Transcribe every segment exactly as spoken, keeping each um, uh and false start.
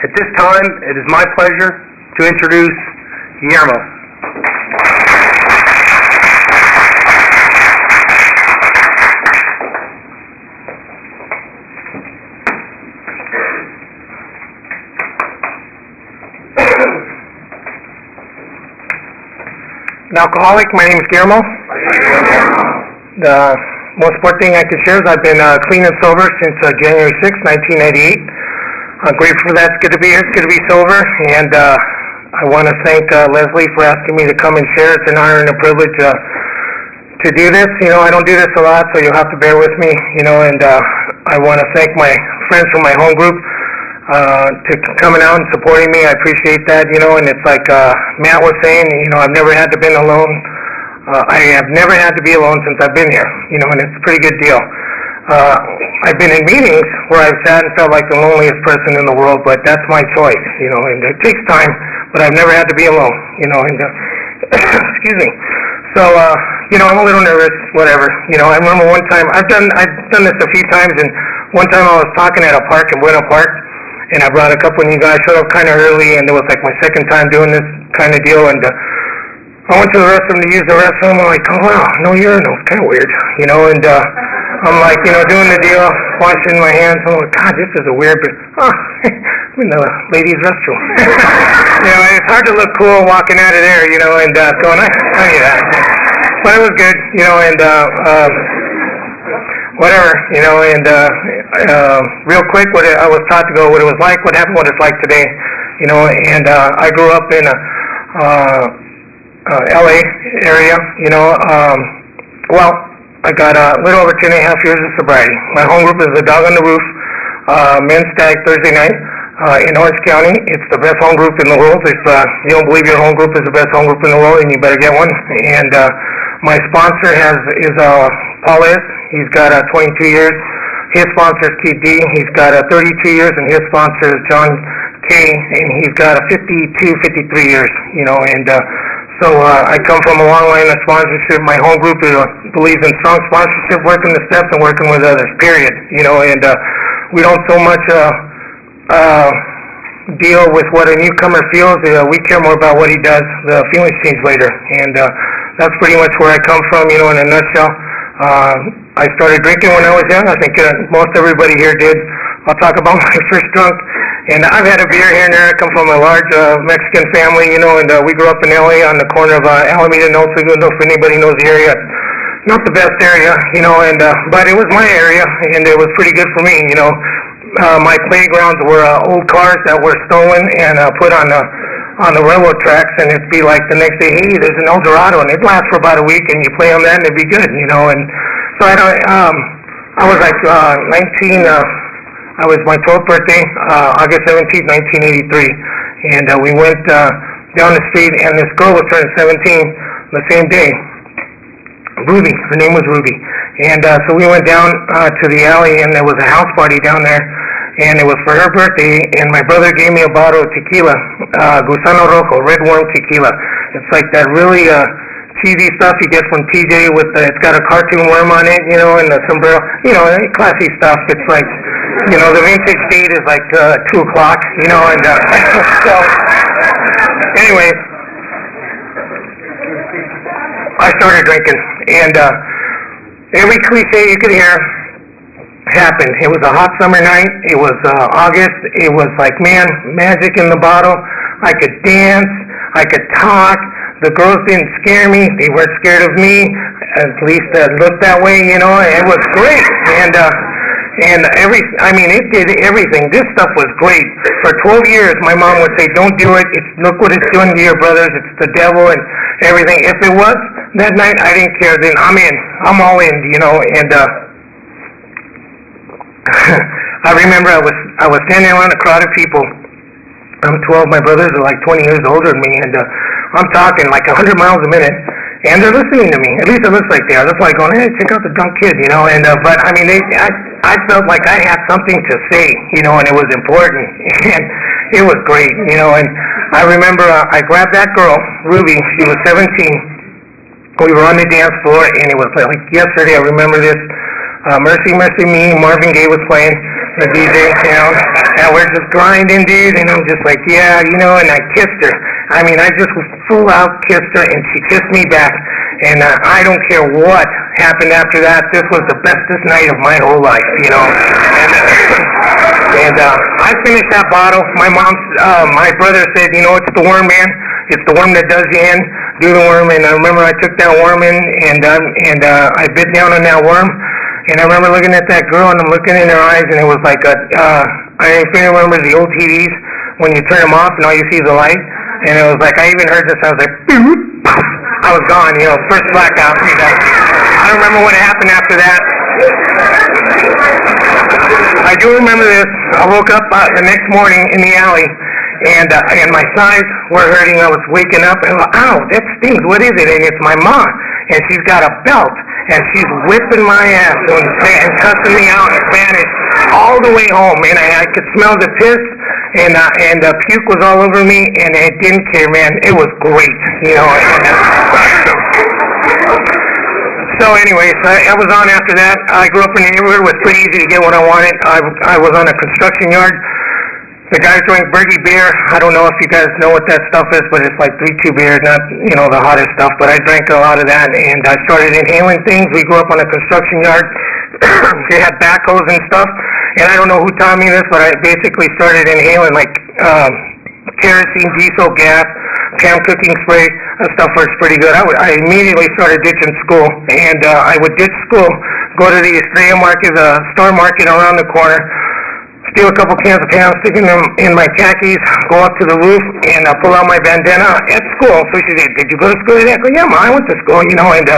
At this time, it is my pleasure to introduce Guillermo. An alcoholic. My name is Guillermo. The most important thing I can share is I've been uh, clean and sober since uh, January sixth, nineteen ninety-eight. I'm grateful for that. It's good to be here. It's good to be sober. And uh, I want to thank uh, Leslie for asking me to come and share. It's an honor and a privilege uh, to do this. You know, I don't do this a lot, so you'll have to bear with me. You know, and uh, I want to thank my friends from my home group uh, to coming out and supporting me. I appreciate that, you know, and it's like uh, Matt was saying, you know, I've never had to been alone. Uh, I have never had to be alone since I've been here, you know, and it's a pretty good deal. Uh, I've been in meetings where I've sat and felt like the loneliest person in the world, but that's my choice, you know, and it takes time, but I've never had to be alone, you know, and, uh, excuse me. So, uh, you know, I'm a little nervous, whatever, you know, I remember one time, I've done, I've done this a few times, and one time I was talking at a park in Buena Park, and I brought a couple of you guys, showed up kind of early, and it was like my second time doing this kind of deal, and uh, I went to the restroom to use the restroom. I'm like, oh wow, no urinal, it's kind of weird, you know, and uh, I'm like, you know, doing the deal, washing my hands. I'm like, God, this is a weird, but, oh, I'm in the ladies' restroom. You know, it's hard to look cool walking out of there, you know, and uh, going, I, I knew that. But it was good, you know, and uh, uh, whatever, you know, and uh, uh, real quick, what it, I was taught to go, what it was like, what happened, what it's like today, you know, and uh, I grew up in a uh, uh, L A area, you know, um, well, I got a little over ten and a half years of sobriety. My home group is the Dog on the Roof, uh, men's stag Thursday night uh, in Orange County. It's the best home group in the world. If uh, you don't believe your home group is the best home group in the world, then you better get one. And uh, my sponsor has is uh, Paul S. He's got uh, twenty-two years. His sponsor is Keith D. He's got uh, thirty-two years, and his sponsor is John K. And he's got uh, fifty-two, fifty-three years. You know, and uh, so uh, I come from a long line of sponsorship. My home group uh, believes in strong sponsorship, working the steps, and working with others. Period. You know, and uh, we don't so much uh, uh, deal with what a newcomer feels. Uh, we care more about what he does. The feelings change later, and uh, that's pretty much where I come from. You know, in a nutshell. Uh, I started drinking when I was young. I think uh, most everybody here did. I'll talk about my first drunk. And I've had a beer here and there. I come from a large uh, Mexican family, you know, and uh, we grew up in L A on the corner of uh, Alameda and El Segundo, if anybody knows the area. Not the best area, you know, and uh, but it was my area, and it was pretty good for me, you know. Uh, my playgrounds were uh, old cars that were stolen and uh, put on the on the railroad tracks, and it'd be like the next day, hey, there's an El Dorado, and it'd last for about a week, and you play on that, and it'd be good, you know. And so I don't, um, I was like uh, nineteen. Uh, I was my twelfth birthday, uh, August seventeenth, nineteen eighty-three, and uh, we went uh, down the street, and this girl was turning seventeen the same day. Ruby, her name was Ruby, and uh, so we went down uh, to the alley, and there was a house party down there, and it was for her birthday, and my brother gave me a bottle of tequila, uh, Gusano Rojo, red worm tequila. It's like that really uh, cheesy stuff you get from T J with the, it's got a cartoon worm on it, you know, and the sombrero, you know, classy stuff. It's like, you know, the vintage date is like uh, two o'clock, you know, and uh, so, anyway, I started drinking, and uh, every cliche you could hear happened. It was a hot summer night. It was uh, August. It was like, man, magic in the bottle. I could dance. I could talk. The girls didn't scare me. They weren't scared of me. At least it looked that way, you know. It was great, and uh, and every, I mean, it did everything. This stuff was great. For twelve years, my mom would say, don't do it. It's, look what it's doing to your brothers. It's the devil and everything. If it was that night, I didn't care. Then I'm in. I'm all in, you know. And uh, I remember I was I was standing around a crowd of people. I'm twelve. My brothers are like twenty years older than me, and uh, I'm talking like one hundred miles a minute, and they're listening to me. At least it looks like they are. That's why I'm going, hey, check out the drunk kid, you know. And uh, but I mean, they, I I felt like I had something to say, you know, and it was important, and it was great, you know. And I remember uh, I grabbed that girl, Ruby. She was seventeen. We were on the dance floor, and it was like yesterday. I remember this. uh, Mercy Mercy Me, Marvin Gaye was playing, the D J in town, and we're just grinding, dude, and I'm just like, yeah, you know, and I kissed her. I mean, I just full out kissed her, and she kissed me back, and uh, I don't care what happened after that. This was the bestest night of my whole life, you know, and, uh, and uh, I finished that bottle. My mom's, uh, my brother said, you know, it's the worm, man. It's the worm that does you in. Do the worm, and I remember I took that worm in, and um, and uh, I bit down on that worm, and I remember looking at that girl, and I'm looking in her eyes, and it was like a, uh, I even remember the old T Vs when you turn them off, and all you see is the light, and it was like, I even heard the sound like, I was gone, you know, first blackout, you know. I don't remember what happened after that. I do remember this. I woke up uh, the next morning in the alley, and uh, and my thighs were hurting. I was waking up, and I'm like, ow, that stings. What is it? And it's my mom, and she's got a belt, and she's whipping my ass and, and cussing me out in Spanish all the way home. And I, I could smell the piss, and uh, and the uh, puke was all over me, and I didn't care, man. It was great, you know. And, uh, So anyways, I, I was on after that. I grew up in the neighborhood. It was pretty easy to get what I wanted. I, I was on a construction yard. The guys drank Bergie beer. I don't know if you guys know what that stuff is, but it's like three two beer, not, you know, the hottest stuff. But I drank a lot of that, and I started inhaling things. We grew up on a construction yard. They had backhoes and stuff. And I don't know who taught me this, but I basically started inhaling like um, kerosene, diesel, gas, Pam cooking spray. That stuff works pretty good. I, would, I immediately started ditching school, and uh, I would ditch school, go to the Estrella Market, the Star Market around the corner, steal a couple cans of Pam, stick them in my khakis, go up to the roof, and uh, pull out my bandana at school. So she said, did you go to school today? I go, yeah, Ma, I went to school, you know, and uh,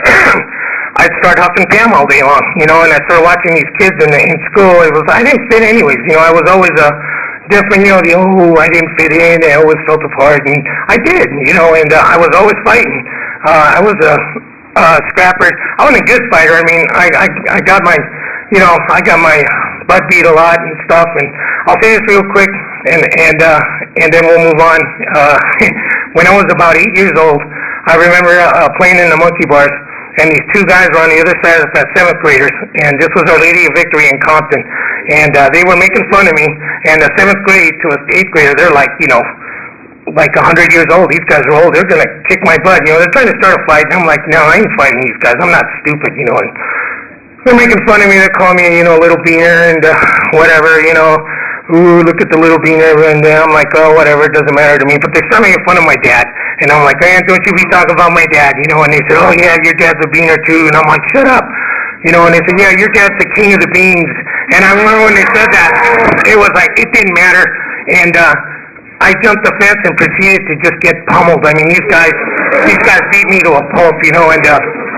I'd start huffing Pam all day long, you know, and I started watching these kids in, the, in school. It was, I didn't fit anyways, you know, I was always a... Uh, different, you know, the, oh, I didn't fit in, I always felt apart, and I did, you know, and uh, I was always fighting. Uh, I was a uh, scrapper. I wasn't a good fighter. I mean, I, I, I got my, you know, I got my butt beat a lot and stuff, and I'll say this real quick, and, and, uh, and then we'll move on. Uh, when I was about eight years old, I remember uh, playing in the monkey bars, and these two guys were on the other side of the seventh graders, and this was Our Lady of Victory in Compton, and uh, they were making fun of me, and the seventh grade to an eighth grader, they're like, you know, like a hundred years old. These guys are old. They're going to kick my butt, you know. They're trying to start a fight, and I'm like, no, I ain't fighting these guys. I'm not stupid, you know, and they're making fun of me. They're calling me, you know, little beaner and uh, whatever, you know. Ooh, look at the little beaner, and uh, I'm like, oh, whatever, it doesn't matter to me. But they start making fun of my dad, and I'm like, man, don't you be talking about my dad, you know. And they said, oh, yeah, your dad's a beaner, too. And I'm like, shut up. You know, and they said, yeah, your dad's the king of the beans. And I remember when they said that, it was like, it didn't matter. And uh, I jumped the fence and proceeded to just get pummeled. I mean, these guys, these guys beat me to a pulp, you know, and uh,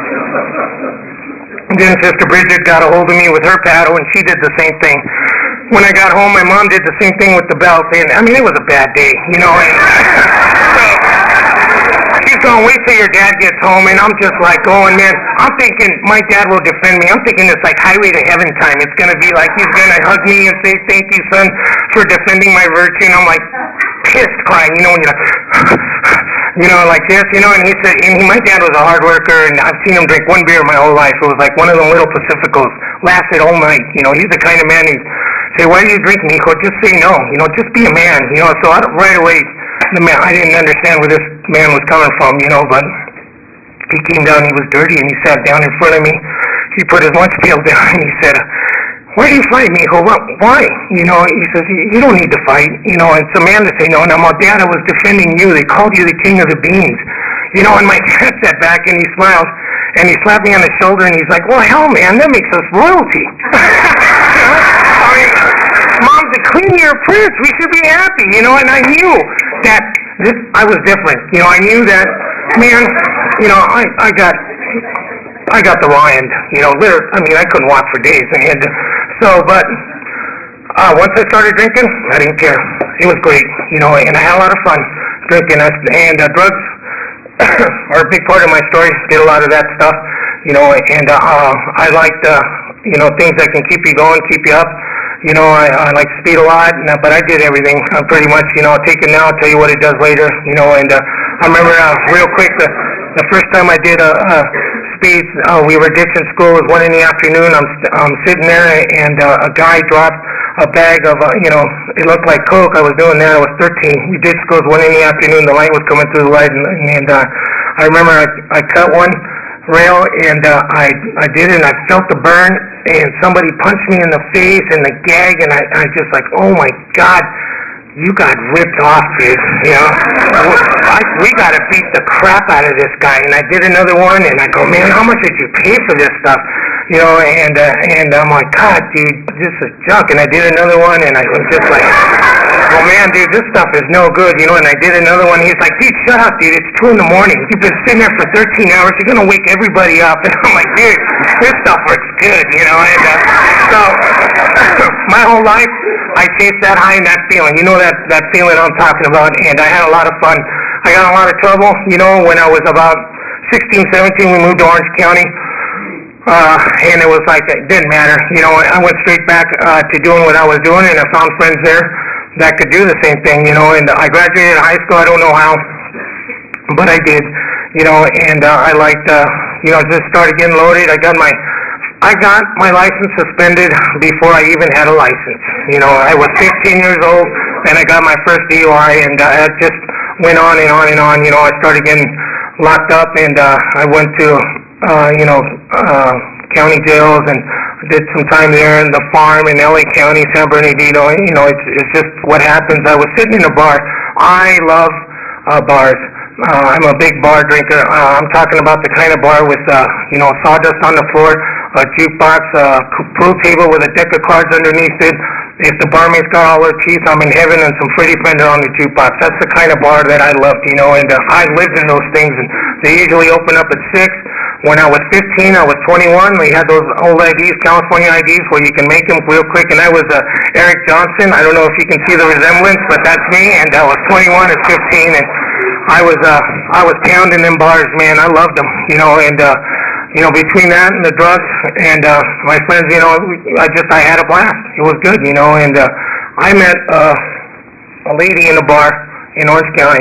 then Sister Bridget got a hold of me with her paddle, and she did the same thing. When I got home, my mom did the same thing with the belt, and I mean, it was a bad day, you know, and so she's going, wait till your dad gets home, and I'm just like going, man, I'm thinking my dad will defend me. I'm thinking it's like highway to heaven time. It's going to be like he's going to hug me and say, thank you, son, for defending my virtue, and I'm like pissed crying, you know, when you're you know, like this, you know, and he said, and he, my dad was a hard worker, and I've seen him drink one beer my whole life. It was like one of them little Pacificos, lasted all night, you know. He's the kind of man who'd say, why are you drinking, Nico? Just say no, you know, just be a man, you know. So I, right away, the man, I didn't understand where this man was coming from, you know, but he came down, he was dirty, and he sat down in front of me. He put his lunch pail down, and he said, why do you fight, Nico? Why? You know, he says, you don't need to fight, you know. And it's a man to say no. And I'm like, Dad, I was defending you. They called you the king of the beans. You know, and my dad sat back, and he smiled, and he slapped me on the shoulder, and he's like, well, hell, man, that makes us royalty. I mean, Mom's a queen, you're a prince. We should be happy, you know. And I knew that this, I was different. You know, I knew that, man, you know, I, I got... I got the raw end, you know, literally, I mean, I couldn't walk for days, and so, but, uh, once I started drinking, I didn't care. It was great, you know, and I had a lot of fun drinking, and uh, drugs are a big part of my story. Did a lot of that stuff, you know, and uh, I liked, uh, you know, things that can keep you going, keep you up. You know, I, I like speed a lot, and, uh, but I did everything uh, pretty much, you know. I'll take it now, I'll tell you what it does later, you know, and uh, I remember, uh, real quick, the, the first time I did a, a speeds. Uh, we were ditching school. It was one in the afternoon. I'm, I'm sitting there, and uh, a guy dropped a bag of, uh, you know, it looked like Coke. I was doing that. I was thirteen. We ditched school. It was one in the afternoon. The light was coming through the light, and, and uh, I remember I, I cut one rail, and uh, I I did it, and I felt the burn, and somebody punched me in the face, and the gag, and I, I just like, oh my God, you got ripped off, dude, you know? I, we gotta beat the crap out of this guy, and I did another one, and I go, man, how much did you pay for this stuff? You know, and uh, and I'm like, God, dude, this is junk, and I did another one, and I was just like, well, man, dude, this stuff is no good, you know, and I did another one. He's like, dude, shut up, dude, it's two in the morning. You've been sitting there for thirteen hours. You're going to wake everybody up. And I'm like, dude, this stuff works good, you know, and uh, so my whole life, I chased that high and that feeling. You know that, that feeling I'm talking about, and I had a lot of fun. I got in a lot of trouble, you know, when I was about sixteen, seventeen, we moved to Orange County. Uh, and it was like, it didn't matter. You know, I went straight back uh, to doing what I was doing, and I found friends there that could do the same thing, you know, and I graduated high school. I don't know how, but I did, you know, and uh, I liked, uh, you know, just started getting loaded. I got my, I got my license suspended before I even had a license. You know, I was fifteen years old, and I got my first D U I, and uh, it just went on and on and on. You know, I started getting locked up, and uh, I went to, uh, you know, uh, county jails, and did some time there in the farm in L A County, San Bernardino. You know, it's, it's just what happens. I was sitting in a bar. I love uh, bars. Uh, I'm a big bar drinker. Uh, I'm talking about the kind of bar with, uh, you know, sawdust on the floor, a jukebox, a pool table with a deck of cards underneath it. If the barmaid's got all her teeth, I'm in heaven, and some Freddie Fender on the jukebox. That's the kind of bar that I loved, you know, and uh, I lived in those things, and they usually open up at six. When I was fifteen, I was twenty-one. We had those old I Ds, California I Ds, where you can make them real quick, and I was uh, Eric Johnson. I don't know if you can see the resemblance, but that's me, and I was twenty-one at fifteen, and I was uh, I was pounding them bars, man. I loved them, you know, and uh, you know, between that and the drugs and uh, my friends, you know, I just I had a blast. It was good, you know, and uh, I met uh, a lady in a bar in Orange County.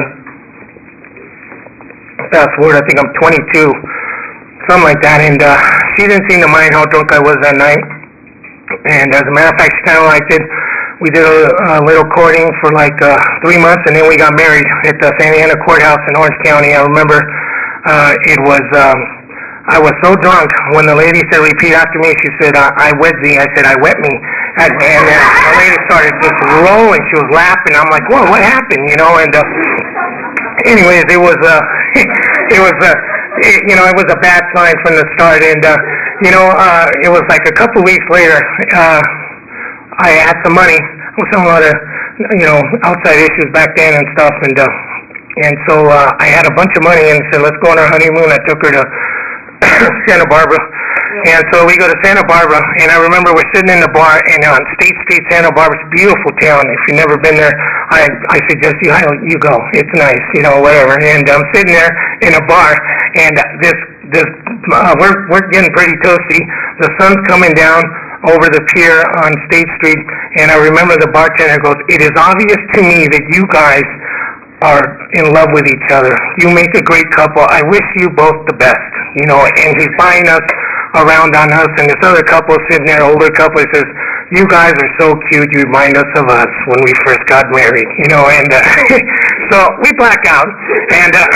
Fast forward, I think I'm twenty-two. Something like that, and uh, she didn't seem to mind how drunk I was that night, and as a matter of fact, she kind of liked it. We did a, a little courting for like uh, three months, and then we got married at the Santa Ana Courthouse in Orange County. I remember uh, it was, um, I was so drunk when the lady said, repeat after me, she said, uh, I wet thee. I said, I wet me. And, and uh, the lady started just rolling. She was laughing. I'm like, whoa, what happened, you know, and uh, anyways, it was, uh, it was, uh, It, you know, it was a bad sign from the start, and, uh, you know, uh, it was like a couple weeks later, uh, I had some money. I was having a lot of, you know, outside issues back then and stuff, and, uh, and so, uh, I had a bunch of money and said, let's go on our honeymoon. I took her to Santa Barbara, and so we go to Santa Barbara, and I remember we're sitting in the bar, and on State Street, Santa Barbara, it's a beautiful town. If you've never been there, I, I suggest you, you go. It's nice, you know, whatever, and I'm sitting there in a bar, and this, this, uh, we're, we're getting pretty toasty. The sun's coming down over the pier on State Street, and I remember the bartender goes, it is obvious to me that you guys are in love with each other. You make a great couple. I wish you both the best, you know, and he's buying us around on us, and this other couple sitting there, older couple, he says, you guys are so cute, you remind us of us when we first got married, you know, and uh, so we black out, and uh,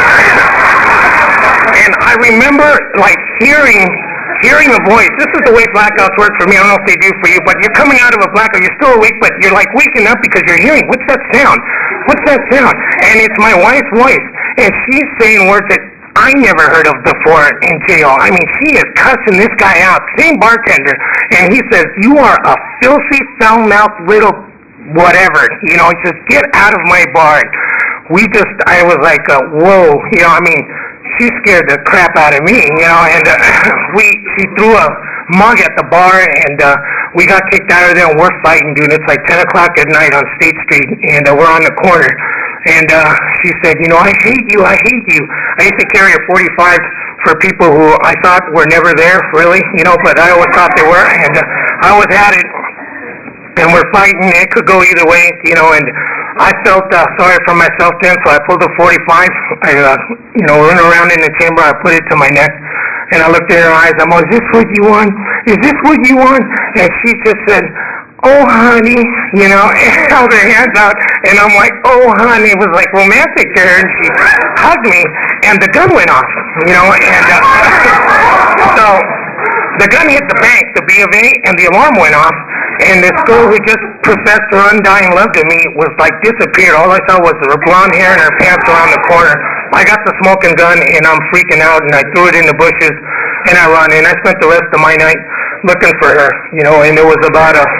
and I remember, like, hearing hearing a voice. This is the way blackouts work for me. I don't know if they do for you, but you're coming out of a blackout, you're still awake, but you're, like, waking up because you're hearing, what's that sound? What's that sound? And it's my wife's voice, and she's saying words that I never heard of before in jail. I mean, she is cussing this guy out, same bartender, and he says, you are a filthy, foul-mouthed little whatever, you know, just get out of my bar. We just, I was like, uh, whoa, you know, I mean, she scared the crap out of me, you know, and uh, we, she threw a mug at the bar, and uh, we got kicked out of there, and we're fighting, dude. It's like ten o'clock at night on State Street, and uh, we're on the corner. And uh, she said, you know, I hate you, I hate you. I used to carry a forty-five for people who I thought were never there, really, you know, but I always thought they were, and uh, I always had it. And we're fighting, it could go either way, you know, and I felt uh, sorry for myself then, so I pulled a forty-five. I, uh, you know, run around in the chamber, I put it to my neck, And I looked in her eyes, I'm like, is this what you want? Is this what you want? And she just said, oh, honey, you know, and held her hands out, and I'm like, oh, honey, it was like romantic to her, and she hugged me, and the gun went off, you know, and uh, so the gun hit the bank, the B of A, and the alarm went off, and this girl who just professed her undying love to me was like disappeared. All I saw was her blonde hair and her pants around the corner. I got the smoking gun, and I'm freaking out, and I threw it in the bushes, and I run, and I spent the rest of my night looking for her, you know, and it was about a,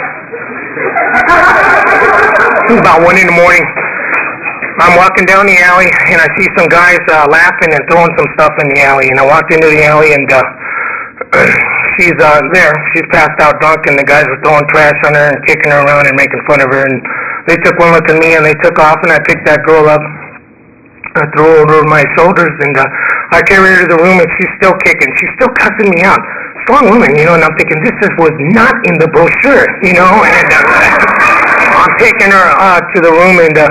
it was about one in the morning. I'm walking down the alley, and I see some guys uh, laughing and throwing some stuff in the alley, and I walked into the alley, and uh, she's uh, there. She's passed out drunk, and the guys were throwing trash on her and kicking her around and making fun of her, and they took one look at me, and they took off, and I picked that girl up. I threw her over my shoulders, and uh, I carried her to the room, and she's still kicking. She's still cussing me out. Strong woman, you know, and I'm thinking, this is, was not in the brochure, you know, and uh, I'm taking her uh, to the room, and uh,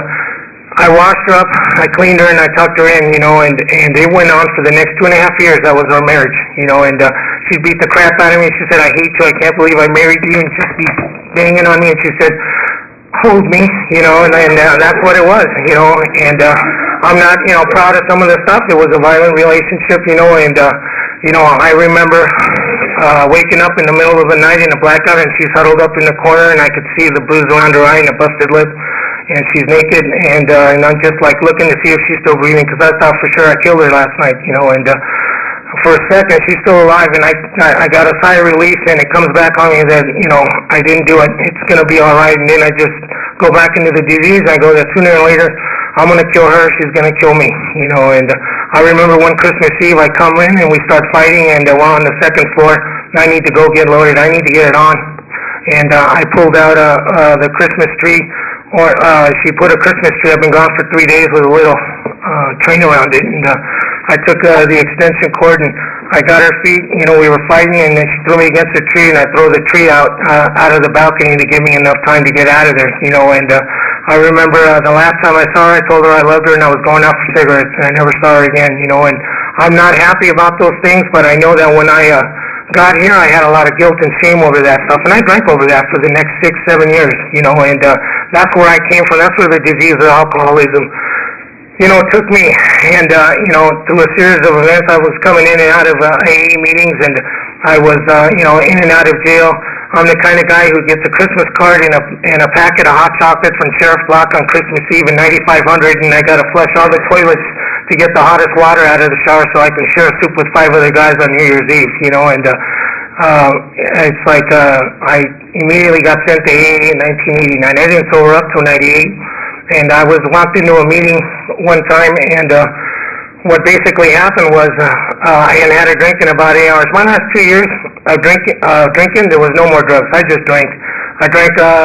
I washed her up, I cleaned her, and I tucked her in, you know, and, and it went on for the next two and a half years. That was our marriage, you know, and uh, she beat the crap out of me. She said, I hate you, I can't believe I married you, and just be banging on me, and she said, hold me, you know, and, and uh, that's what it was, you know, and uh, I'm not, you know, proud of some of the stuff. It was a violent relationship, you know, and, uh, you know, I remember uh, waking up in the middle of the night in a blackout, and she's huddled up in the corner, and I could see the bruise around her eye and a busted lip, and she's naked, and, uh, and I'm just, like, looking to see if she's still breathing, because I thought for sure I killed her last night, you know, and uh, for a second, she's still alive, and I, I I got a sigh of relief, and it comes back on me that, you know, I didn't do it. It's going to be all right, and then I just go back into the disease. I go that sooner or later, I'm going to kill her, she's going to kill me, you know, and uh, I remember one Christmas Eve, I come in, and we start fighting, and uh, we're on the second floor, and I need to go get loaded. I need to get it on, and uh, I pulled out uh, uh, the Christmas tree, or uh, she put a Christmas tree. I've been gone for three days with a little uh, train around it, and uh, I took uh, the extension cord, and I got her feet, you know, we were fighting, and then she threw me against the tree, and I throw the tree out uh, out of the balcony to give me enough time to get out of there, you know, and uh, I remember uh, the last time I saw her, I told her I loved her, and I was going out for cigarettes, and I never saw her again, you know, and I'm not happy about those things, but I know that when I uh, got here, I had a lot of guilt and shame over that stuff, and I drank over that for the next six, seven years, you know, and uh, that's where I came from. That's where the disease of alcoholism, you know, took me, and, uh, you know, through a series of events, I was coming in and out of uh, A A meetings, and I was, uh, you know, in and out of jail. I'm the kind of guy who gets a Christmas card and a, and a packet of hot chocolate from Sheriff's Block on Christmas Eve in ninety-five hundred, and I got to flush all the toilets to get the hottest water out of the shower so I can share a soup with five other guys on New Year's Eve, you know, and uh, uh, it's like uh, I immediately got sent to A A in nineteen eighty-nine. I didn't sober up till ninety-eight. And I was walked into a meeting one time, and uh, what basically happened was uh, uh, I hadn't had a drink in about eight hours. My last two years of drink, uh, drinking, there was no more drugs. I just drank. I drank, uh,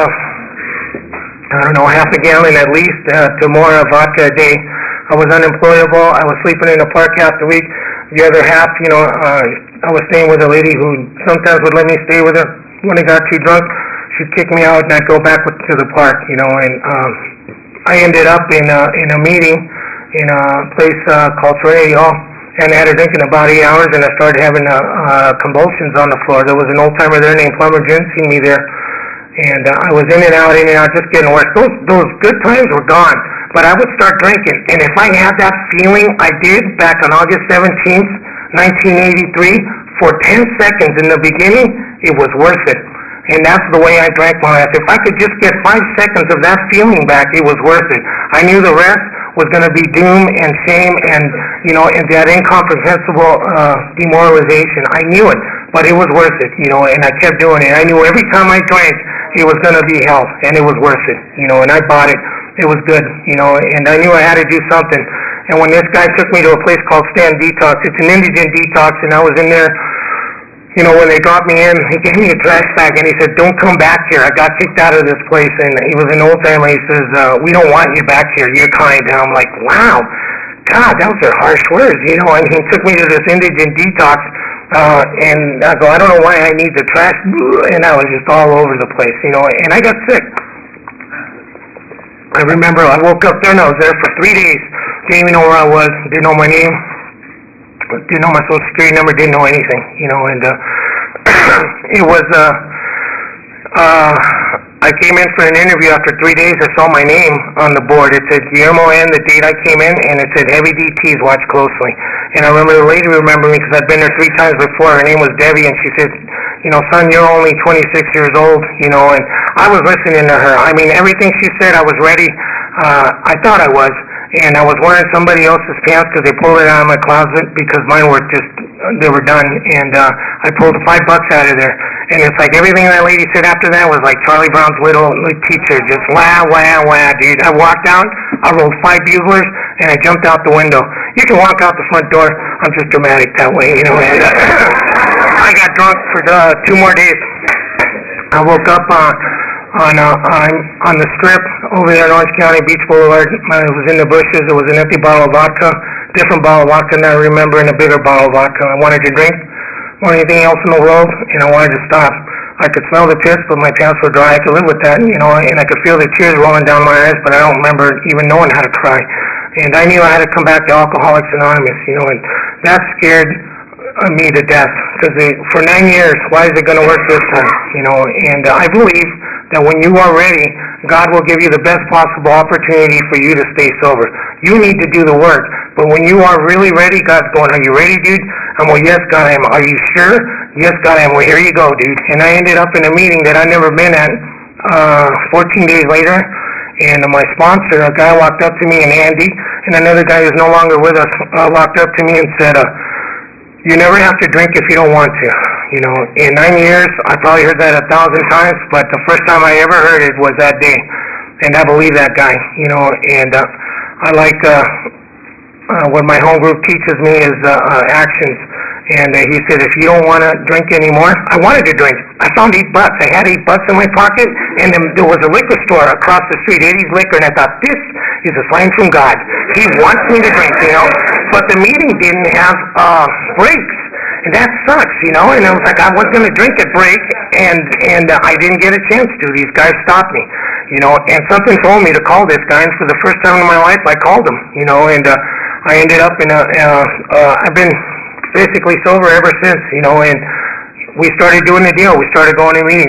I don't know, half a gallon at least uh, to more of vodka a day. I was unemployable. I was sleeping in the park half the week. The other half, you know, uh, I was staying with a lady who sometimes would let me stay with her. When I got too drunk, she'd kick me out, and I'd go back to the park, you know, and um, I ended up in a, in a meeting in a place uh, called Serenity Hall, and I had a drink in about eight hours, and I started having uh, uh, convulsions on the floor. There was an old-timer there named Plumber Jim, seen me there, and uh, I was in and out, in and out, just getting worse. Those, those good times were gone, but I would start drinking, and if I had that feeling I did back on August seventeenth, nineteen eighty-three, for ten seconds in the beginning, it was worth it. And that's the way I drank my life. If I could just get five seconds of that feeling back, it was worth it. I knew the rest was going to be doom and shame and, you know, and that incomprehensible uh, demoralization. I knew it, but it was worth it, you know, and I kept doing it. I knew every time I drank, it was going to be hell, and it was worth it, you know, and I bought it. It was good, you know, and I knew I had to do something. And when this guy took me to a place called Stand Detox, it's an indigent detox, and I was in there. You know, when they got me in, he gave me a trash bag, and he said, don't come back here. I got kicked out of this place, and he was an old timer. He says, uh, we don't want you back here. You're kind. And I'm like, wow, God, those are harsh words, you know. And he took me to this indigent detox, uh, and I go, I don't know why I need the trash. And I was just all over the place, you know, and I got sick. I remember I woke up there, and I was there for three days. Didn't even know where I was. Didn't know my name. didn't know my social security number, didn't know anything, you know, and uh, it was, uh, uh, I came in for an interview. After three days, I saw my name on the board. It said Guillermo N, the date I came in, and it said heavy D Ts, watch closely. And I remember the lady remembered me because I'd been there three times before. Her name was Debbie, and she said, you know, son, you're only twenty-six years old, you know, and I was listening to her. I mean, everything she said, I was ready. Uh, I thought I was. And I was wearing somebody else's pants because they pulled it out of my closet because mine were just, they were done. And uh, I pulled five bucks out of there. And it's like everything that lady said after that was like Charlie Brown's little teacher, just wah, wah, wah, dude. I walked out, I rolled five buglers, and I jumped out the window. You can walk out the front door. I'm just dramatic that way, you know. And uh, I got drunk for uh, two more days. I woke up uh, on uh, on on the strip over there in Orange County, Beach Boulevard. I was in the bushes. It was an empty bottle of vodka, different bottle of vodka than I remember, and a bigger bottle of vodka. I wanted to drink more than anything else in the world, and I wanted to stop. I could smell the piss, but my pants were dry. I could live with that, you know, and I could feel the tears rolling down my eyes, but I don't remember even knowing how to cry. And I knew I had to come back to Alcoholics Anonymous, you know, and that scared me to death, because for nine years, why is it going to work this time, you know? And uh, I believe that when you are ready, God will give you the best possible opportunity for you to stay sober. You need to do the work, but when you are really ready, God's going, are you ready, dude? I'm well, yes, God, I am. Are you sure? Yes, God, I am. Well, here you go, dude. And I ended up in a meeting that I'd never been at uh, fourteen days later, and my sponsor, a guy walked up to me, and Andy, and another guy who's no longer with us, uh, walked up to me and said, uh, you never have to drink if you don't want to. You know, in nine years, I probably heard that a thousand times, but the first time I ever heard it was that day. And I believe that guy, you know, and uh, I like uh, uh, what my home group teaches me is uh, uh, actions. And uh, he said, if you don't want to drink anymore, I wanted to drink. I found eight bucks. I had eight bucks in my pocket, and then there was a liquor store across the street, Eddie's Liquor, and I thought, this is a sign from God. He wants me to drink, you know. But the meeting didn't have uh, breaks, and that sucks, you know. And I was like, I was going to drink at break, and and uh, I didn't get a chance to. These guys stopped me, you know. And something told me to call this guy, and for the first time in my life, I called him, you know. And uh, I ended up in a. Uh, uh, I've been basically sober ever since, you know, and we started doing the deal. We started going to meetings.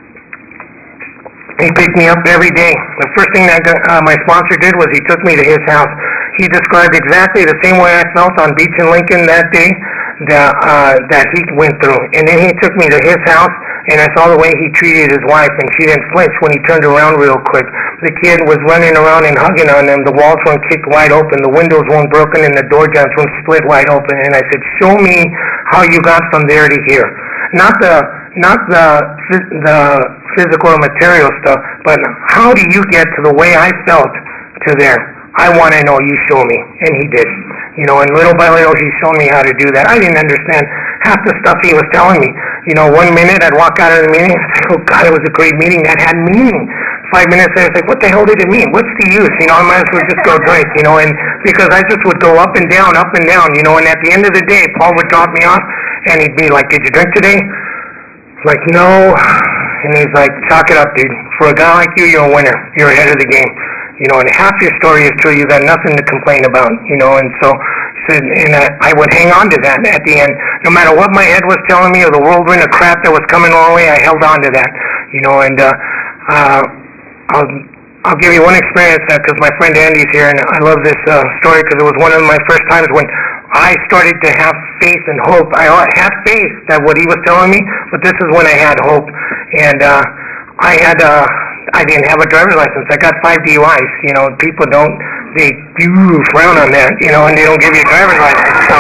He picked me up every day. The first thing that uh, my sponsor did was he took me to his house. He described exactly the same way I felt on Beach and Lincoln that day that, uh, that he went through. And then he took me to his house, and I saw the way he treated his wife, and she didn't flinch when he turned around real quick. The kid was running around and hugging on them. The walls weren't kicked wide open. The windows weren't broken, and the door jambs weren't split wide open. And I said, show me how you got from there to here. Not the not the the physical or material stuff, but how do you get to the way I felt to there? I want to know. You show me. And he did. You know, and little by little, he showed me how to do that. I didn't understand half the stuff he was telling me. You know, one minute I'd walk out of the meeting and say, oh, God, it was a great meeting. That had meaning. Five minutes later, I was like, what the hell did it mean? What's the use? You know, I might as well just go drink, you know, and because I just would go up and down, up and down, you know, and at the end of the day, Paul would drop me off, and he'd be like, did you drink today? Like, no. And he's like, chalk it up, dude. For a guy like you, you're a winner. You're ahead of the game. You know, and half your story is true. You got nothing to complain about, you know, and so, and I, I would hang on to that at the end. No matter what my head was telling me or the whirlwind of crap that was coming our way, I held on to that, you know, and uh, uh, I'll, I'll give you one experience because uh, my friend Andy's here, and I love this uh, story because it was one of my first times when I started to have faith and hope. I had faith that what he was telling me, but this is when I had hope, and uh, I had, uh, I didn't have a driver's license. I got five D U Is. You know, people don't, they do frown on that, you know, and they don't give you a driver's license. So,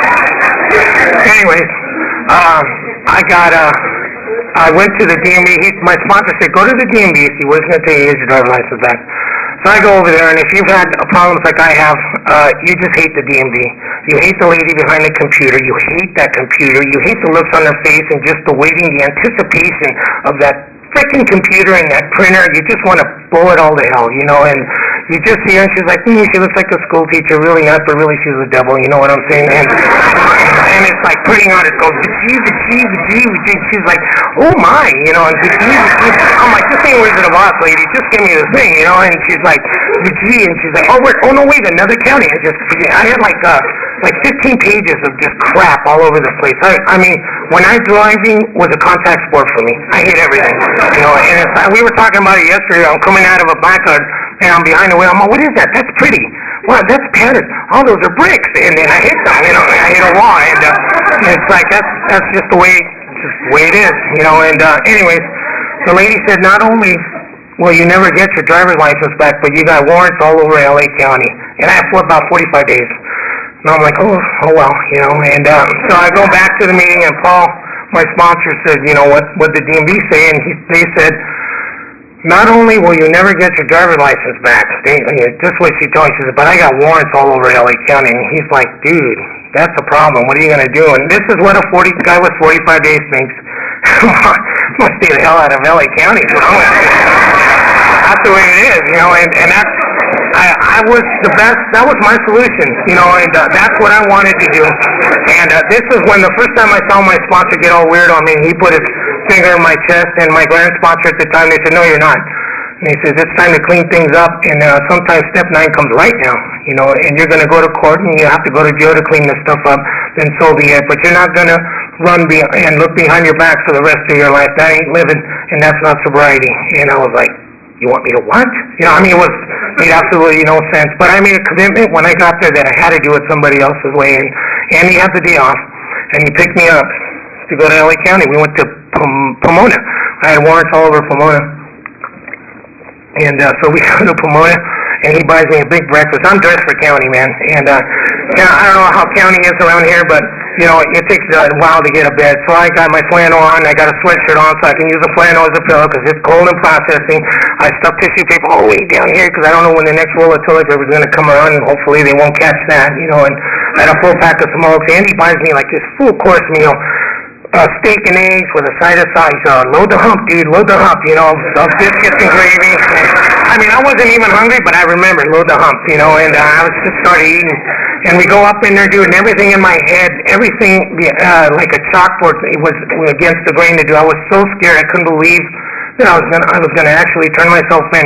anyways, um, I got, uh, I went to the D M V. He, my sponsor said, go to the D M V. He was going to take your driver's license back. So I go over there, and if you've had problems like I have, uh, you just hate the D M V. You hate the lady behind the computer. You hate that computer. You hate the looks on her face and just the waiting, the anticipation of that freaking computer and that printer. You just want to blow it all to hell, you know, and you just see her, and she's like, mm, she looks like a school teacher, really not, but really she's the devil, you know what I'm saying? And, and it's like putting on it, goes, gee, gee, gee, gee. She's like, oh my, you know, and gee, gee. I'm like, this ain't Wizard of Oz, lady, just give me the thing, you know, and she's like, gee, and she's like, oh, wait, oh no, wait, another county. I just, I had like, uh, like fifteen pages of just crap all over the place. I, I mean, when I driving was a contact sport for me. I hate everything, you know. And it's, we were talking about it yesterday. I'm coming out of a blackout, and I'm behind the wheel. I'm like, what is that? That's pretty. Wow, that's patterned. All those are bricks. And then I hit them, you know. I hit a wall, and, uh, and it's like that's that's just the way, just the way it is, you know. And uh, anyways, the lady said not only will you never get your driver's license back, but you got warrants all over L A County. And I have for about forty-five days. And I'm like, oh, oh well, you know. And um, so I go back to the meeting, and Paul, my sponsor, said, you know, what what did D M V say? And he, they said, not only will you never get your driver's license back, they, just what she told me, she said, but I got warrants all over L A County. And he's like, dude, that's a problem. What are you going to do? And this is what a forty guy with forty-five days thinks. I'm going to stay the hell out of L A County. So I'm gonna, that's the way it is, you know, and, and that's, I, I was the best, that was my solution, you know, and uh, that's what I wanted to do. And uh, this is when the first time I saw my sponsor get all weird on me, he put his finger in my chest, and my grand sponsor at the time, they said, no, you're not. And he says, it's time to clean things up, and uh, sometimes step nine comes right now, you know, and you're going to go to court, and you have to go to jail to clean this stuff up, then so be it. But you're not going to run be- and look behind your back for the rest of your life. That ain't living, and that's not sobriety. And I was like, you want me to what? You know, I mean, it was made absolutely no sense. But I made a commitment when I got there that I had to do it somebody else's way. And Andy had the day off, and he picked me up to go to L A County. We went to Pom- Pomona. I had warrants all over Pomona. And uh, so we go to Pomona, and he buys me a big breakfast. I'm dressed for county, man. And uh, yeah, I don't know how county is around here, but you know, it takes a while to get a bed. So I got my flannel on, I got a sweatshirt on so I can use the flannel as a pillow because it's cold and processing. I stuck tissue paper all the way down here because I don't know when the next roll of toilet paper is going to come around, and hopefully they won't catch that, you know. And I had a full pack of smokes. Andy buys me like this full course meal, uh, steak and eggs with a side of sauce. Uh, load the hump, dude, load the hump, you know, uh, biscuits and gravy. I mean, I wasn't even hungry, but I remember load the hump, you know, and uh, I was just started eating. And we go up in there, dude, and everything in my head, everything uh, like a chalkboard, it was against the grain to do. I was so scared, I couldn't believe that I was gonna, I was gonna actually turn myself in.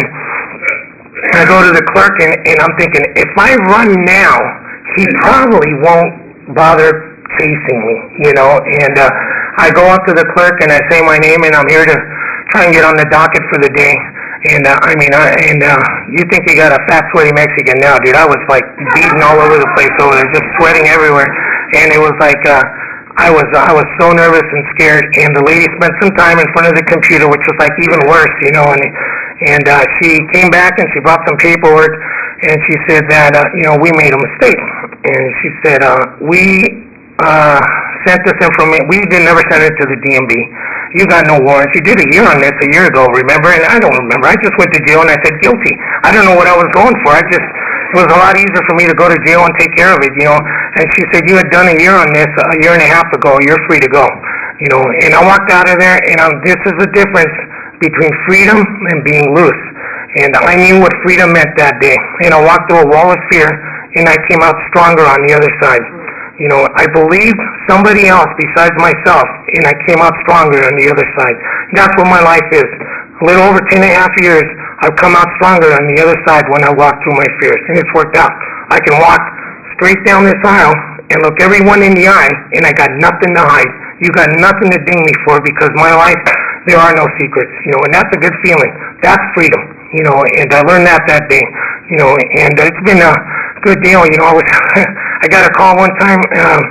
And I go to the clerk, and, and I'm thinking, if I run now, he probably won't bother chasing me, you know. And uh, I go up to the clerk, and I say my name, and I'm here to try and get on the docket for the day. And, uh, I mean, I, and, uh, you think you got a fat, sweaty Mexican now, dude. I was, like, beating all over the place over there, just sweating everywhere. And it was like, uh, I was, uh, I was so nervous and scared. And the lady spent some time in front of the computer, which was, like, even worse, you know. And, and, uh, she came back and she brought some paperwork, and she said that, uh, you know, we made a mistake. And she said, uh, we, uh, sent this information, we did never send it to the D M V. You got no warrants. You did a year on this a year ago, remember? And I don't remember. I just went to jail and I said guilty. I don't know what I was going for. I just, it was a lot easier for me to go to jail and take care of it, you know. And she said, you had done a year on this a year and a half ago. You're free to go, you know. And I walked out of there, and um, this is the difference between freedom and being loose. And I knew what freedom meant that day. And I walked through a wall of fear, and I came out stronger on the other side. You know, I believed somebody else besides myself, and I came out stronger on the other side. That's what my life is. A little over ten and a half years, I've come out stronger on the other side when I walk through my fears, and it's worked out. I can walk straight down this aisle and look everyone in the eye, and I got nothing to hide. You got nothing to ding me for, because my life, there are no secrets, you know, and that's a good feeling. That's freedom, you know, and I learned that that day, you know, and it's been a good deal, you know. I was, I got a call one time, um,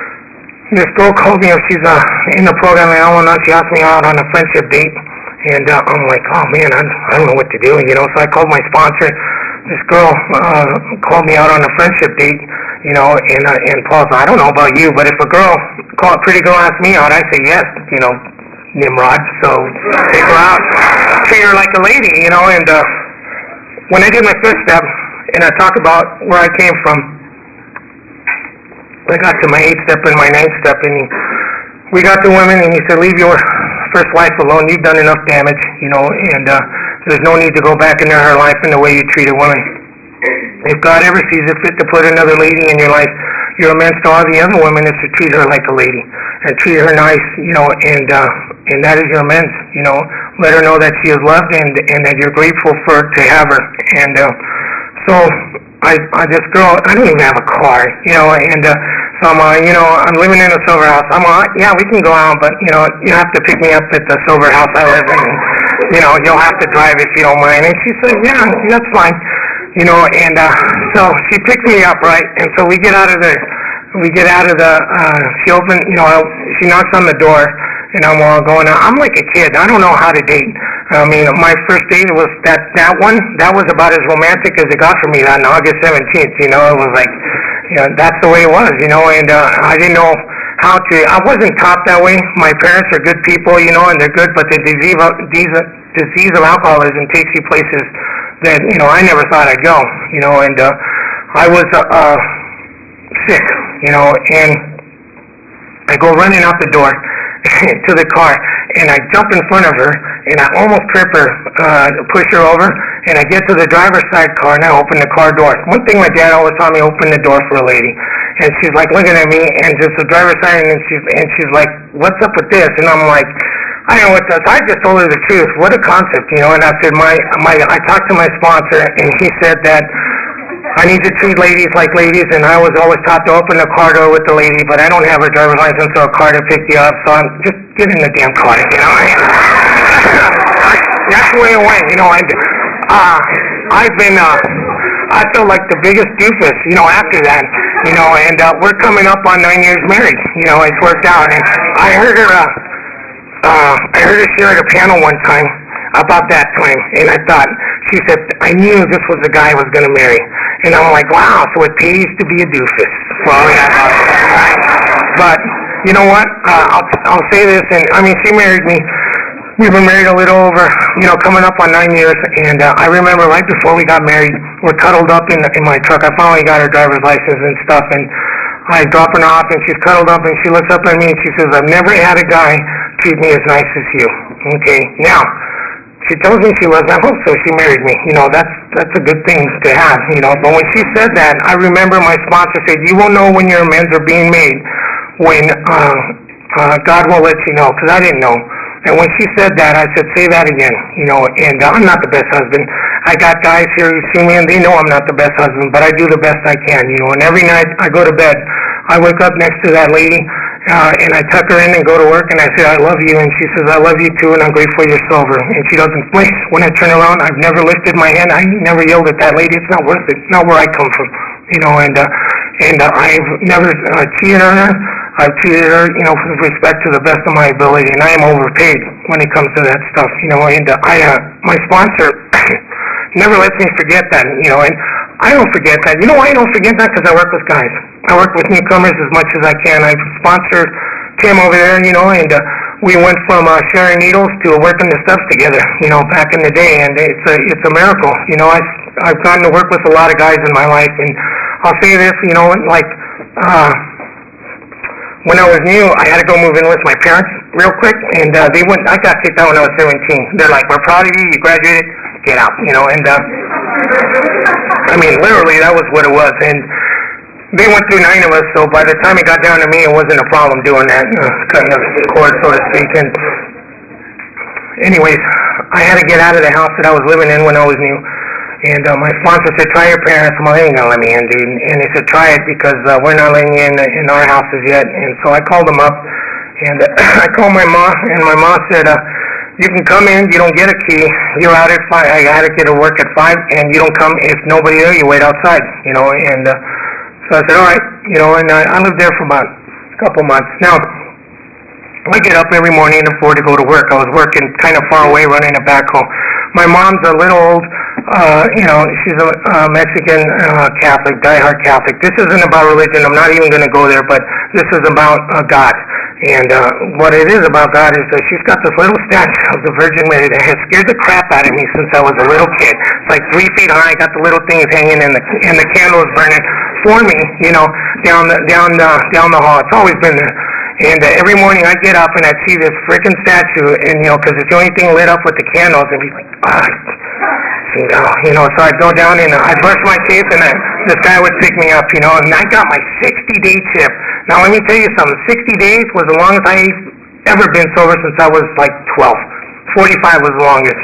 this girl called me, she's uh, in the program in Illinois. She asked me out on a friendship date, and uh, I'm like, oh man, I, I don't know what to do, you know. So I called my sponsor. This girl uh, called me out on a friendship date, you know, and uh, and Paul's, I don't know about you, but if a girl, call, a pretty girl asks me out, I say yes, you know, Nimrod. So take her out, treat her like a lady, you know. And uh, when I did my first step, and I talk about where I came from, I got to my eighth step and my ninth step, and he, we got to women, and he said, leave your first wife alone. You've done enough damage, you know, and uh, there's no need to go back into her life in the way you treated women. If God ever sees it fit to put another lady in your life, your amends to all the other women is to treat her like a lady and treat her nice, you know, and uh, and that is your amends, you know. Let her know that she is loved, and and that you're grateful for to have her. And uh, So I, I this girl, I don't even have a car, you know, and uh, so I'm, uh, you know, I'm living in a silver house. I'm, uh, yeah, we can go out, but you know, you have to pick me up at the silver house I live in. And, you know, you'll have to drive if you don't mind. And she said, yeah, that's fine, you know. And uh, so she picked me up, right? And so we get out of the, we get out of the. Uh, she opened, you know, she knocks on the door. And I'm all going, I'm like a kid. I don't know how to date. I mean, my first date was that, that one. That was about as romantic as it got for me on August seventeenth. You know, it was like, you know, that's the way it was, you know, and uh, I didn't know how to, I wasn't taught that way. My parents are good people, you know, and they're good, but the disease of, disease of alcoholism takes you places that, you know, I never thought I'd go, you know, and uh, I was uh, uh, sick, you know, and I go running out the door to the car, and I jump in front of her, and I almost trip her, uh, push her over, and I get to the driver's side car, and I open the car door. One thing my dad always taught me, open the door for a lady. And she's like looking at me, and just the driver's side, and she's, and she's like, what's up with this? And I'm like, I don't know what this, I just told her the truth. What a concept, you know, and I said, my, my, I talked to my sponsor, and he said that I need to treat ladies like ladies, and I was always taught to open the car door with the lady, but I don't have a driver's license or a car to pick you up, so I'm just get in the damn car, you know. That's the way it went, you know. And uh, I've been, uh, I feel like the biggest doofus, you know, after that, you know, and uh, we're coming up on nine years married, you know. It's worked out, and I heard her, uh, uh, I heard her share at a panel one time about that time, and I thought, she said, I knew this was the guy I was going to marry. And I'm like, wow, so it pays to be a doofus. Well, yeah, right? But, you know what, uh, I'll, I'll say this, and I mean, she married me. We've been married a little over, you know, coming up on nine years, and uh, I remember right before we got married, we're cuddled up in, in my truck. I finally got her driver's license and stuff, and I drop her off, and she's cuddled up, and she looks up at me, and she says, I've never had a guy treat me as nice as you. Okay, now, she tells me she loves me. I hope so. She married me. You know, that's that's a good thing to have, you know. But when she said that, I remember my sponsor said, you will know when your amends are being made when uh, uh, God will let you know, because I didn't know. And when she said that, I said, say that again, you know, and uh, I'm not the best husband. I got guys here who see me, and they know I'm not the best husband, but I do the best I can, you know. And every night I go to bed, I wake up next to that lady, Uh, and I tuck her in and go to work, and I say, I love you, and she says, I love you too, and I'm grateful you're sober. And she doesn't flinch. When I turn around, I've never lifted my hand. I never yelled at that lady. It's not worth it. It's not where I come from, you know, and, uh, and uh, I've never uh, cheated on her. I've treated her, you know, with respect to the best of my ability, and I am overpaid when it comes to that stuff, you know, and uh, I, uh, my sponsor never lets me forget that, you know, and I don't forget that. You know why I don't forget that? Because I work with guys. I work with newcomers as much as I can. I sponsored Tim over there, you know, and uh, we went from uh, sharing needles to working the steps together, you know, back in the day, and it's a it's a miracle. You know, I I've gotten to work with a lot of guys in my life, and I'll say this, you know, like uh, when I was new, I had to go move in with my parents real quick, and uh, they went. I got kicked out when I was seventeen. They're like, "We're proud of you. You graduated. Get out," you know, and uh, I mean, literally, that was what it was, and they went through nine of us, so by the time it got down to me, it wasn't a problem doing that, uh, cutting the cord, so to speak. And anyways, I had to get out of the house that I was living in when I was new. And uh, my sponsor said, try your parents. I'm like, they ain't gonna let me in, dude. And he said, try it, because uh, we're not letting you in in our houses yet. And so I called them up, and uh, I called my mom, and my mom said, uh, you can come in, you don't get a key, you're out at five. I had to get to work at five, and you don't come, if nobody there, you wait outside, you know. And uh, so I said, all right, you know, and I, I lived there for about a couple months. Now, I get up every morning and afford to go to work. I was working kind of far away, running a backhoe. My mom's a little old, uh, you know, she's a uh, Mexican uh, Catholic, diehard Catholic. This isn't about religion. I'm not even going to go there, but this is about uh, God. And uh, what it is about God is that she's got this little statue of the Virgin Mary that has scared the crap out of me since I was a little kid. It's like three feet high, got the little things hanging, and the and the candle is burning for me, you know, down the down the down the hall. It's always been there. And uh, every morning I get up and I see this freaking statue, and you know, because it's the only thing lit up with the candles, and be like, ah, you know, you know. So I'd go down and uh, I'd brush my teeth, and I, this guy would pick me up, you know, and I got my sixty day chip. Now let me tell you something. sixty days was the longest I've ever been sober since I was like twelve. forty-five was the longest.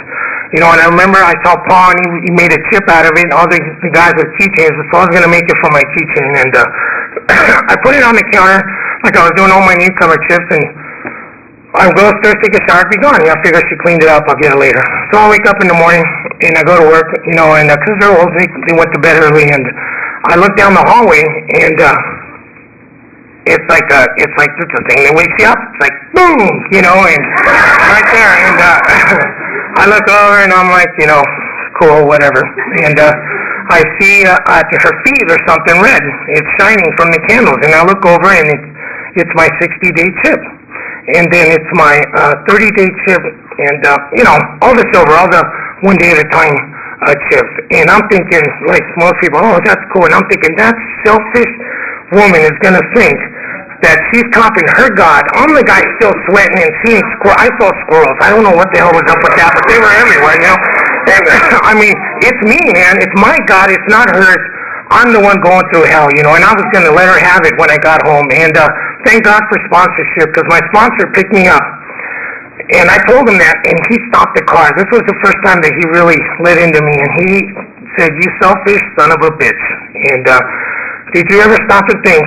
You know, and I remember I saw Paul, and he, he made a chip out of it, and all the, the guys with keychains, so I was going to make it for my keychain, and uh, I put it on the counter, like I was doing all my newcomer chips, and I go upstairs, take a shower, be gone. You know, I figure she cleaned it up, I'll get it later. So I wake up in the morning, and I go to work, you know, and because uh, they're old, they, they went to bed early, and I look down the hallway, and uh, it's like a, it's like it's a thing that wakes you up. It's like boom, you know, and right there, and uh, I look over, and I'm like, you know, cool, whatever, and uh, I see uh, at her feet there's something red. It's shining from the candles, and I look over, and it's it's my sixty day chip. And then it's my uh, thirty day chip, and, uh, you know, all the silver, all the one day at a time uh, chips. And I'm thinking, like most people, oh, that's cool. And I'm thinking, that selfish woman is going to think that she's copying her God. I'm the guy still sweating and seeing squirrels. I saw squirrels. I don't know what the hell was up with that, but they were everywhere, you know. And, I mean, it's me, man. It's my God. It's not hers. I'm the one going through hell, you know, and I was going to let her have it when I got home. And uh, thank God for sponsorship, because my sponsor picked me up. And I told him that, and he stopped the car. This was the first time that he really lit into me, and he said, you selfish son of a bitch. And uh, did you ever stop to think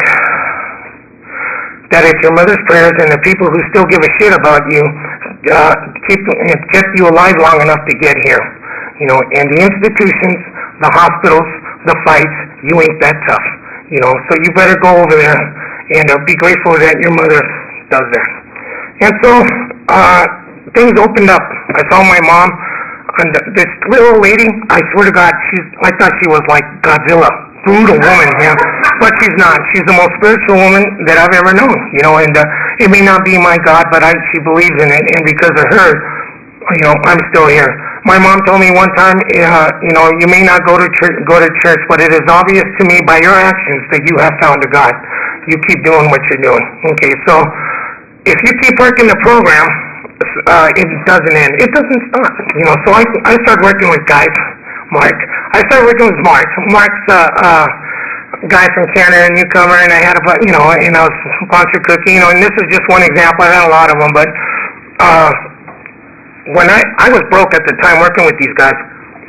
that it's your mother's prayers and the people who still give a shit about you uh, keep, kept you alive long enough to get here? You know, and the institutions, the hospitals, the fights, you ain't that tough, you know, so you better go over there and uh, be grateful that your mother does that. And so, uh, things opened up. I saw my mom, and this little lady, I swear to God, she's, I thought she was like Godzilla, brutal woman, yeah, but she's not. She's the most spiritual woman that I've ever known, you know, and uh, it may not be my God, but I, she believes in it, and because of her, you know, I'm still here. My mom told me one time, uh, you know, you may not go to church, go to church, but it is obvious to me by your actions that you have found a God. You keep doing what you're doing. Okay, so if you keep working the program, uh, it doesn't end. It doesn't stop. You know, so I I started working with guys. Mark. I started working with Mark. Mark's a uh, uh, guy from Canada, a newcomer, and I had a, you know, and I was sponsor cooking. You know, and this is just one example. I had a lot of them, but. Uh, When I, I was broke at the time working with these guys,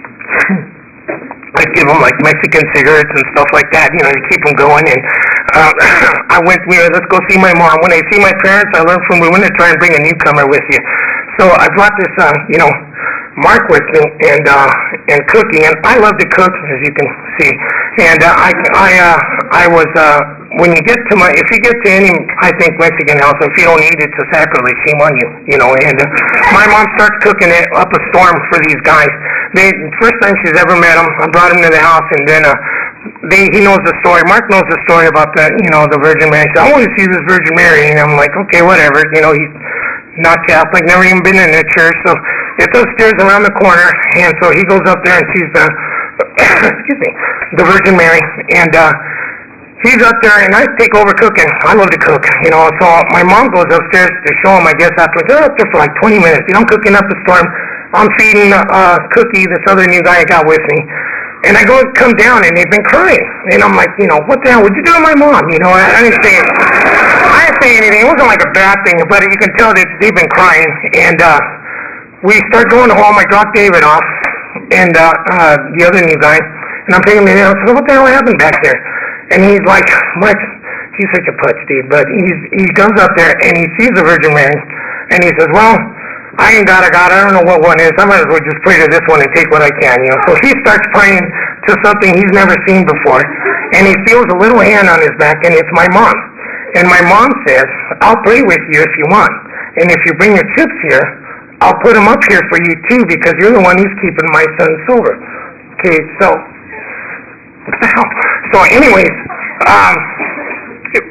I'd give them like Mexican cigarettes and stuff like that, you know, to keep them going. And uh, I went, you know, let's go see my mom. When I see my parents, I learned from we want to try and bring a newcomer with you. So I brought this, uh, you know, Mark with me and uh, and cooking, and I love to cook, as you can see. And uh, I I uh, I was uh, when you get to my if you get to any I think Mexican house, if you don't eat, it's a sacrilege. Shame on you, you know. And uh, my mom starts cooking it up a storm for these guys. They first time she's ever met him. I brought him to the house, and then uh, they he knows the story. Mark knows the story about the you know the Virgin Mary. He said, I want to see this Virgin Mary, and I'm like, okay, whatever. You know, he's not Catholic, never even been in a church, so it's upstairs around the corner, and so he goes up there and sees the, excuse me, the Virgin Mary, and uh, he's up there, and I take over cooking. I love to cook, you know, so my mom goes upstairs to show him, I guess, after, they're up there for like twenty minutes, you know, I'm cooking up a storm, I'm feeding uh, Cookie, this other new guy I got with me, and I go come down, and they've been crying, and I'm like, you know, what the hell, what'd you do to my mom, you know, I, I didn't say it. I didn't say anything. It wasn't like a bad thing, but you can tell that they've been crying. And uh, we start going home. I drop David off, and uh, uh, the other new guy, and I'm taking him in. I said, what the hell happened back there? And he's like, Mike, he's such a putz, dude. But he's, he comes up there, and he sees the Virgin Mary, and he says, well, I ain't got a God. I don't know what one is. I might as well just pray to this one and take what I can, you know. So he starts praying to something he's never seen before, and he feels a little hand on his back, and it's my mom. And my mom says, I'll pray with you if you want. And if you bring your chips here, I'll put them up here for you too, because you're the one who's keeping my son sober. Okay, so, what the hell? So anyways, um, it,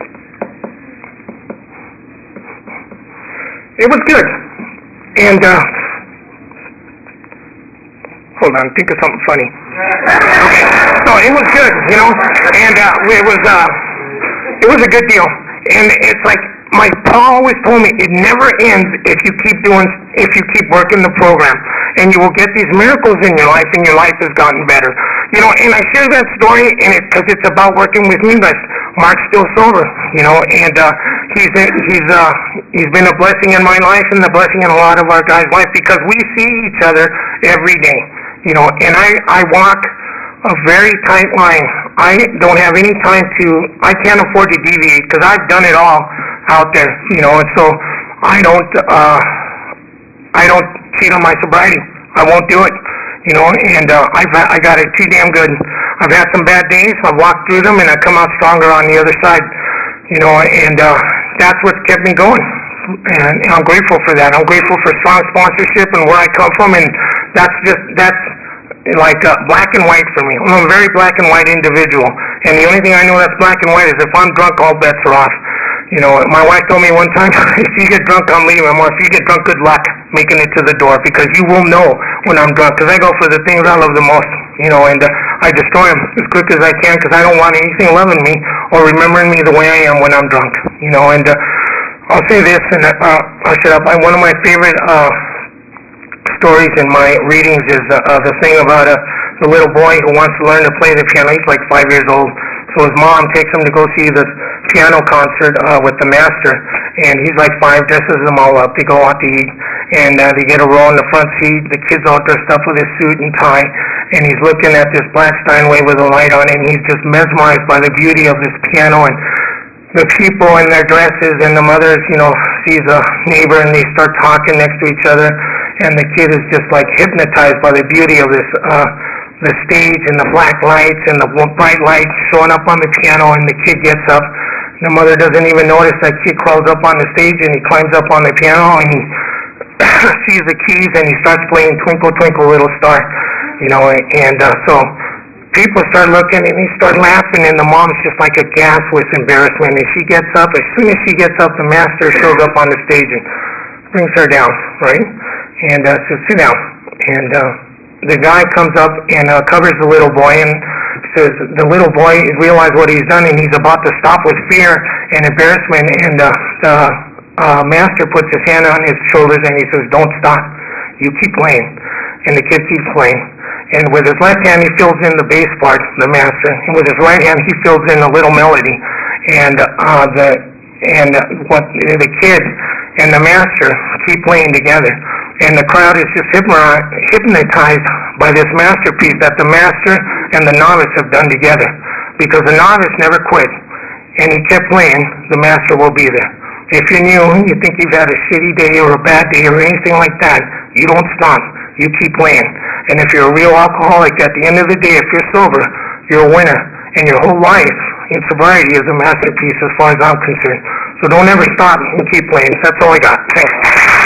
it was good. And, uh, hold on, think of something funny. Okay, so it was good, you know, and uh, it was, uh, it was a good deal. And it's like, my pa always told me, it never ends if you keep doing, if you keep working the program. And you will get these miracles in your life, and your life has gotten better. You know, and I share that story, and it's because it's about working with you guys. Mark's still sober, you know, and, uh, he's, he's, uh, he's been a blessing in my life and a blessing in a lot of our guys' life because we see each other every day, you know, and I, I walk a very tight line. I don't have any time to, I can't afford to deviate because I've done it all out there, you know, and so I don't, uh, I don't cheat on my sobriety. I won't do it, you know, and, uh, I've, I got it too damn good. I've had some bad days, I've walked through them, and I come out stronger on the other side, you know, and, uh, that's what's kept me going, and I'm grateful for that. I'm grateful for strong sponsorship and where I come from, and that's just, that's like, uh, black and white for me. I'm a very black and white individual, and the only thing I know that's black and white is if I'm drunk, all bets are off. You know, my wife told me one time, if you get drunk, I'm leaving. Or if you get drunk, good luck making it to the door, because you will know when I'm drunk, because I go for the things I love the most, you know, and uh, I destroy them as quick as I can, because I don't want anything loving me or remembering me the way I am when I'm drunk, you know, and uh, I'll say this, and uh, I'll shut up. I, one of my favorite uh, stories in my readings is uh, uh, the thing about uh, the little boy who wants to learn to play the piano. He's like five years old. So his mom takes him to go see this piano concert uh, with the master, and he's like five, dresses them all up. They go out to eat, and uh, they get a row in the front seat. The kid's all dressed up with his suit and tie, and he's looking at this black Steinway with a light on it, and he's just mesmerized by the beauty of this piano and the people in their dresses, and the mothers, you know, sees a neighbor, and they start talking next to each other, and the kid is just like hypnotized by the beauty of this uh the stage and the black lights and the bright lights showing up on the piano, and the kid gets up. The mother doesn't even notice that kid crawls up on the stage, and he climbs up on the piano, and he sees the keys, and he starts playing Twinkle, Twinkle, Little Star, you know, and uh, so people start looking, and they start laughing, and the mom's just like aghast with embarrassment, and she gets up. As soon as she gets up, the master shows up on the stage and brings her down, right, and uh, says, sit down, and uh, the guy comes up and uh, covers the little boy and says the little boy realized what he's done, and he's about to stop with fear and embarrassment, and uh, the uh, master puts his hand on his shoulders and he says, don't stop, you keep playing. And the kid keeps playing, and with his left hand he fills in the bass part, the master, and with his right hand he fills in a little melody, and uh, the and uh, what the kid and the master keep playing together. And the crowd is just hypnotized by this masterpiece that the master and the novice have done together. Because the novice never quit, and he kept playing, the master will be there. If you're new, you think you've had a shitty day or a bad day or anything like that, you don't stop. You keep playing. And if you're a real alcoholic, at the end of the day, if you're sober, you're a winner. And your whole life in sobriety is a masterpiece as far as I'm concerned. So don't ever stop and keep playing. That's all I got. Thanks.